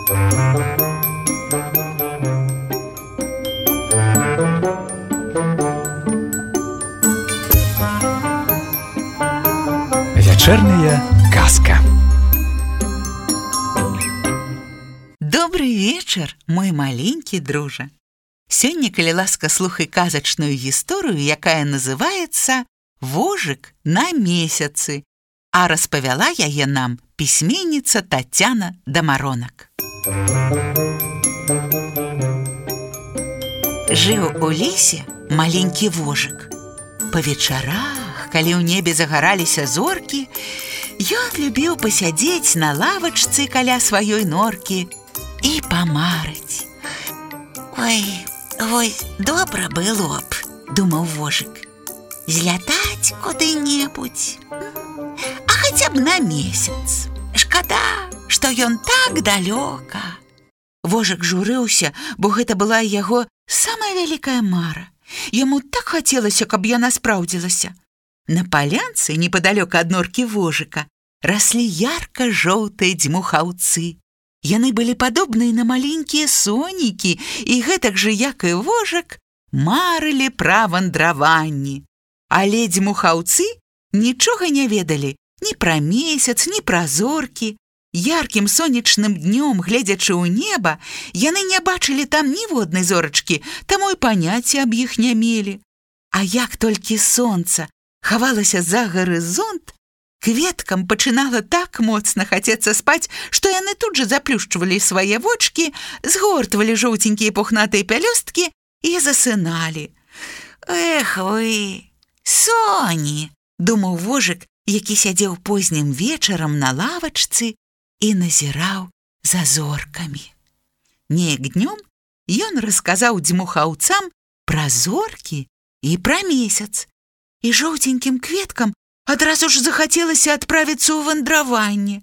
Вечерняя казка. Добрый вечер, мой маленькі дружа. Сёння, калі ласка, слухай казачную гісторыю, якая называецца «Вожык на месяцы», а распавяла яе нам пісьменніца Тацяна Дамаронак. Жыў у лесе маленькі вожык. Па вечарах, калі ў небе загараліся зоркі, ён любіў пасядзець на лавачцы каля сваёй норкі і памарыць. «Ой, вось добра было б, — думаў вожык, — злятаць куды-небудзь, а хаця б на месяц. Шкада, што ён так далёка». Вожык журыўся, бо гэта была яго самая вялікая мара. Яму так хацелася, каб яна спраўдзілася. На палянцы, непадалёк ад норкі вожыка, раслі ярка-жоўтыя дзьмухаўцы. Яны былі падобныя на маленькія сонікі і гэтак жа, як і вожык, марылі пра вандраванні. Але дзьмухаўцы нічога не ведалі ні пра месяц, ні пра зоркі. Яркім сонечным днём, гледзячы ў неба, яны не бачылі там ніводнай зорачкі, таму і паняцця аб іх не мелі. А як толькі сонца хавалася за гарызонт, кветкам пачынала так моцна хацецца спаць, што яны тут жа заплюшчвалі свае вочкі, згортвалі жоўценькія пухнатыя пялёсткі і засыналі. «Эх вы, соні!» — думаў вожык, які сядзеў познім вечарам на лавачцы і назіраў за зоркамі. Неяк днём ён расказаў дзьмухаўцам пра зоркі і пра месяц. І жоўценькім кветкам адразу ж захацелася адправіцца ў вандраванне.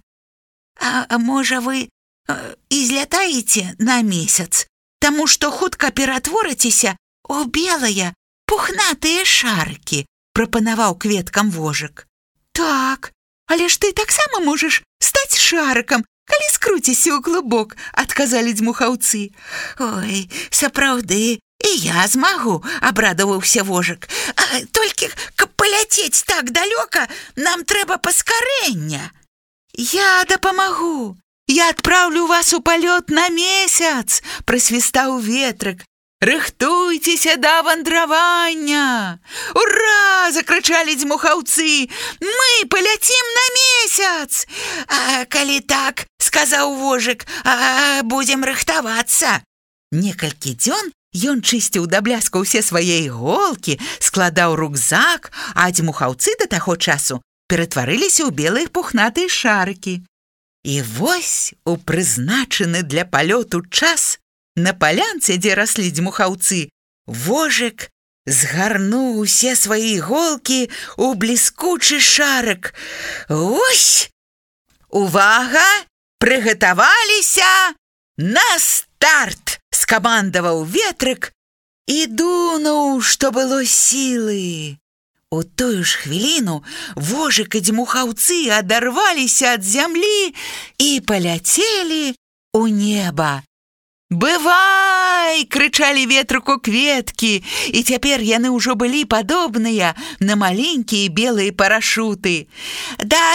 «А можа, вы і злятаеце на месяц, таму што хутка ператворыцеся ў белыя пухнатыя шарыкі», — прапанаваў кветкам вожык. «Так, але ж ты таксама можаш стаць шарыкам, калі скруцішся ў клубок», — адказалі дзьмухаўцы. «Ой, сапраўды, і я змагу», — абрадаваўся вожык. «Толькі, каб паляцець так далёка, нам трэба паскарэння». «Я дапамагу, я адпраўлю вас у палёт на месяц», — прасвістаў ветрык. «Рыхтуйцеся да вандравання!» «Ура!» — закрычалі дзьмухаўцы. «Мы паляцім на месяц!» «Калі так, — сказаў вожык, — будзем рыхтавацца». Некалькі дзён ён чысціў да бляску ўсе свае іголкі, складаў рукзак, а дзьмухаўцы да таго часу ператварыліся ў белыя пухнатыя шарыкі. І вось у прызначаны для палёту час на палянцы, дзе раслі дзьмухаўцы, вожык згарнуў усе свае іголкі ў бліскучы шарык. «Ось! Увага! Прыгатаваліся! На старт!» — скамандаваў ветрык і дунуў, што было сілы. У тую ж хвіліну вожык і дзьмухаўцы адарваліся ад зямлі і паляцелі ў неба. «Бывай!» — крычалі ветрыку кветкі, і цяпер яны ўжо былі падобныя на маленькія белыя парашуты. «Да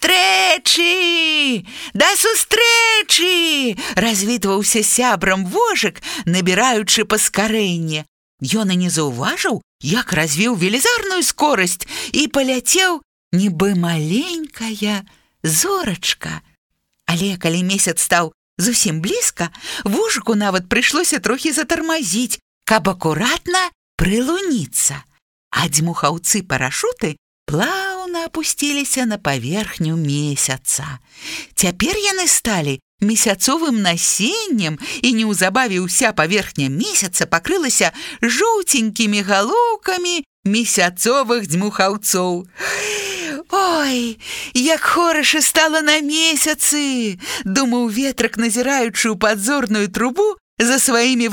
сустрэчы! Да сустрэчы!» — развітваўся сябрам вожык, набіраючы паскарэнне. Ён і не заўважыў, як развіў велізарную скорасць і паляцеў, нібы маленькая зорачка. Але калі месяц стаў зусім блізка, вожыку нават прыйшлося трохі затармазіць, каб акуратна прылуніцца. А дзьмухаўцы-парашуты плаўна апусціліся на паверхню месяца. Цяпер яны сталі месяцовым насеннем, і неўзабаве ўся паверхня месяца пакрылася жоўценькімі галоўкамі месяцовых дзьмухаўцоў. «Ой, як хораша стала на месяцы!» — думаў ветрык, назіраючы ў падзорную трубу за сваімі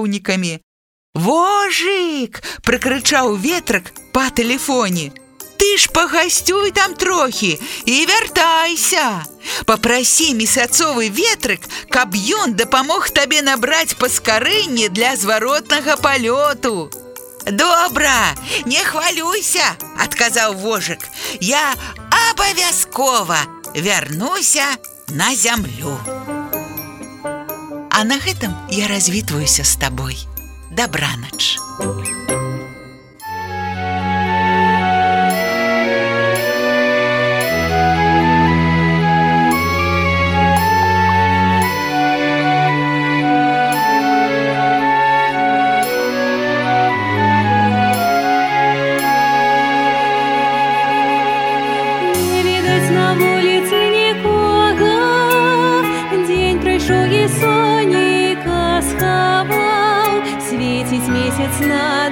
вандроўнікамі. «Вожык!» — прыкрычаў ветрык па тэлефоне. «Ты ж пагасцюй там трохі і вяртайся. Папрасі месяцовы ветрык, каб ён дапамог табе набраць паскарэнне для зваротнага палёту. Добра, не хвалюйся, адказаў вожык. Я абавязкова вярнуся на зямлю. А на гэтым я развітваюся з табой. Дабранач. Месяц на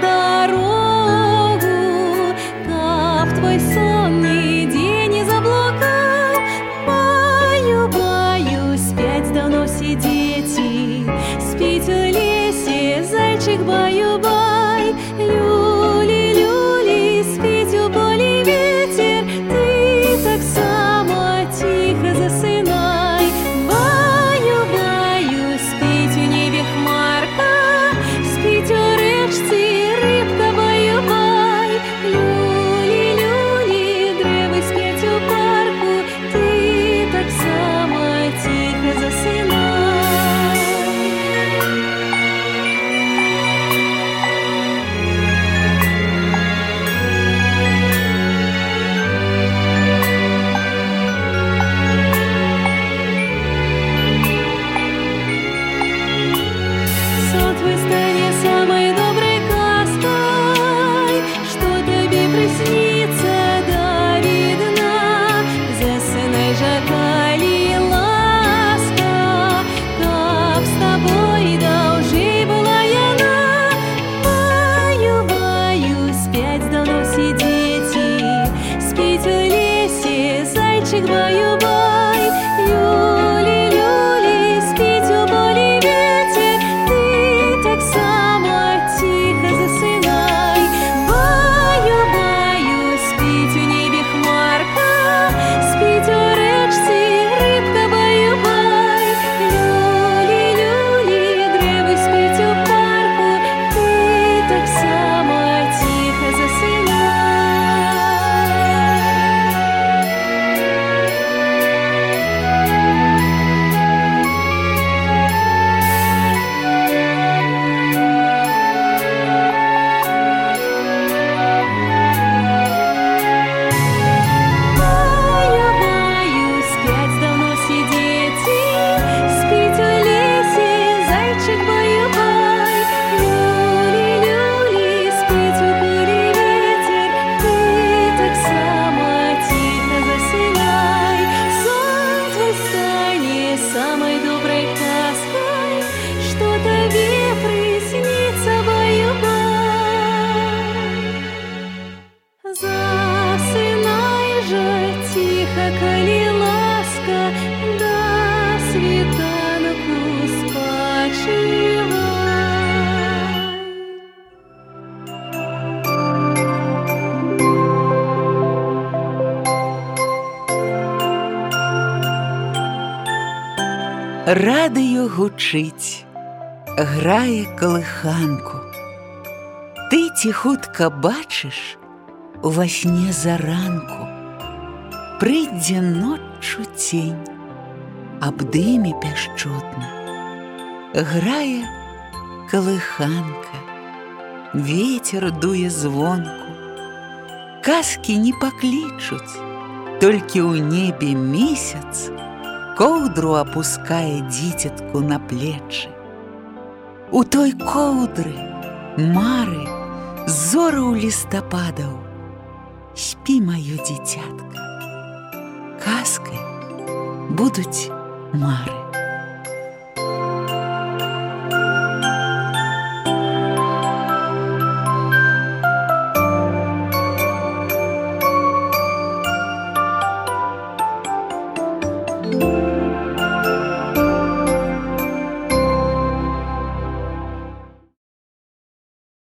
дорогу, каб твой сон нигде не заблукал. Баю-баю, спять давно все дети, спить в лесе зайчик баю-бай. Люли-люли, спить у поля ветер, ты так само тихо засынай. Баю-баю, спить в небе хмарка, спить у рыбка баю-бай. Люли-люли, древы спять у парку, ты так само тихо засынай. Сон твой станет самой доброй каской, что тебе приснится до видна. Засынай же, коли ласка, каб с тобой должей была яна. Баю-баю, спять давно все дети, спить в лесе зайчик баю-бай. Люли-люли, спить у поля ветер, ты так само тихо засынай. Баю-баю, спить в небе хмарка, спить у речці рибка баю-бай. Люли-люли, древы спить у парку, ты так само тихо засынай. Баю-баю, спять давно все дети, спить в лесе зайчик баю-бай. Люли-люли, спить у поля ветер, ты так само тихо засынай. Сон твой станет самой доброй каской, что тебе приснится баю-бай. Засынай же тихо, коли ласка, до світанку спочивай. Радыё гучыць, грае калыханку. Ты ціхутка бачыш ува сне заранку. Прыйдзе ноччу цень, абдыме пяшчотна. Грае калыханка, ветер дуе звонку. Казкі не паклічуць, толькі ў небе месяц коўдру апускае дзіцятку на плечы. У той коўдры мары зораў лістападаў. Спі, маё дзіцятка, казкай будуць мары.